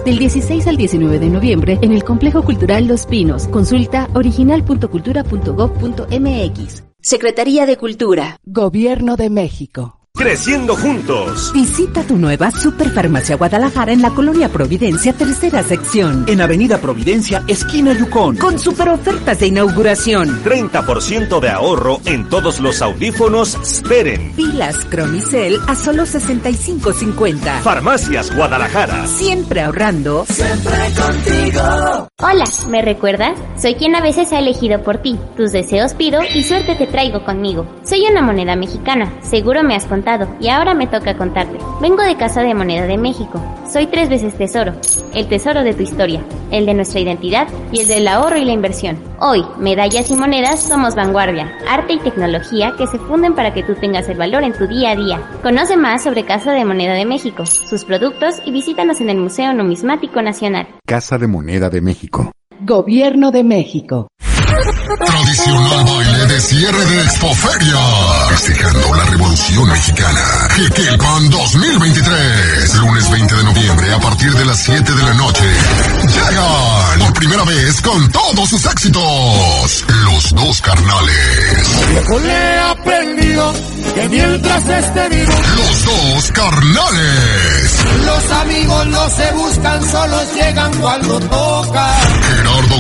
Pinos, del 16 al 19 de noviembre en el Complejo Cultural Los Pinos. Consulta original.cultura.gov.mx. Secretaría de Cultura. Gobierno de México. Creciendo juntos. Visita tu nueva Superfarmacia Guadalajara en la Colonia Providencia, tercera sección. En Avenida Providencia, esquina Yukon. Con super ofertas de inauguración. 30% de ahorro en todos los audífonos Speren. Pilas Cromicel a solo $65.50. Farmacias Guadalajara. Siempre ahorrando. Siempre contigo. Hola, ¿me recuerdas? Soy quien a veces ha elegido por ti. Tus deseos pido y suerte te traigo conmigo. Soy una moneda mexicana. Seguro me has contado. Y ahora me toca contarte. Vengo de Casa de Moneda de México. Soy 3 veces tesoro. El tesoro de tu historia, el de nuestra identidad y el del ahorro y la inversión. Hoy, medallas y monedas somos vanguardia, arte y tecnología que se funden para que tú tengas el valor en tu día a día. Conoce más sobre Casa de Moneda de México, sus productos y visítanos en el Museo Numismático Nacional. Casa de Moneda de México. Gobierno de México. Tradicional baile de cierre de Expoferia, festejando la Revolución Mexicana. Jiquilpan 2023, lunes 20 de noviembre a partir de las 7 de la noche. Llegan por primera vez con todos sus éxitos, Los Dos Carnales. Viejo le he aprendido que mientras esté vivo, Los Dos Carnales. Los amigos no se buscan, solos llegan cuando toca. Gerardo